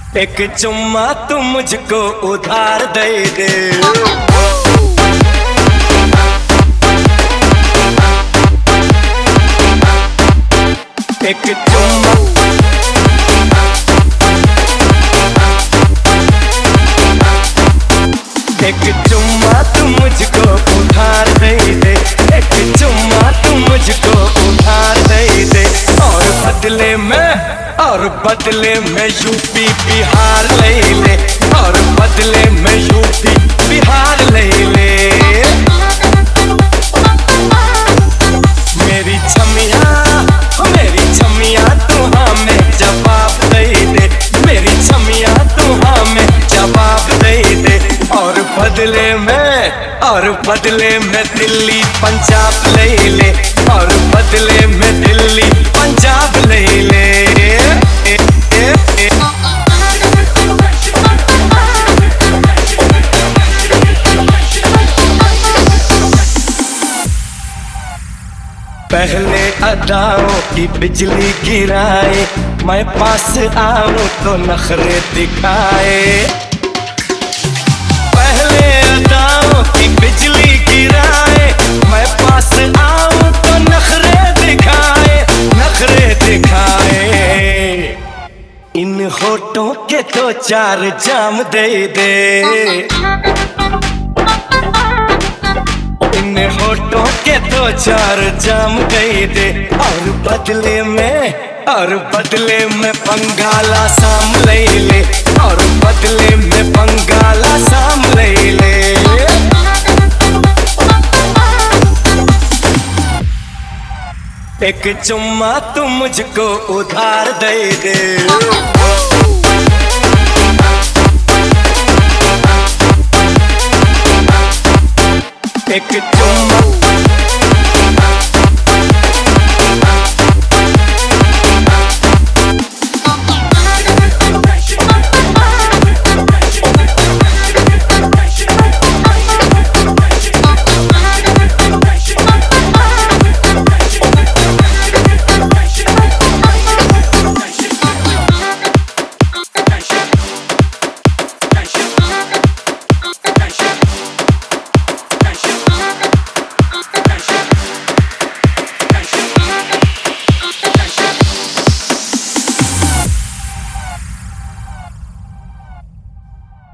एक चुम्मा तू मुझको उधार दे दे। एक चुम्मा एक चुम्मा तू मुझको उधार दे दे। एक चुम्मा तू मुझको उधार दे दे। और बदले में यूपी बिहार ले ले। और बदले में यूपी बिहार ले ले। मेरी छमिया तू हमें जवाब दे दे। मेरी छमिया तू हमें जवाब दे दे। और बदले में दिल्ली पंजाब ले ले। और बदले में दिल्ली पंजाब ले ले। पहले अदाओं की बिजली गिराए, मैं पास आऊं तो नखरे दिखाए। पहले अदाओं की बिजली गिराए, मैं पास आऊं तो नखरे दिखाए। नखरे दिखाए। इन होठों के तो 4 जाम दे दे। इन होठों के तो 4 जाम दे दे। और बदले में बंगाला साम ले ले। और बदले में बंगाला साम ले ले। एक चुम्मा तू मुझको उधार दे दे। एक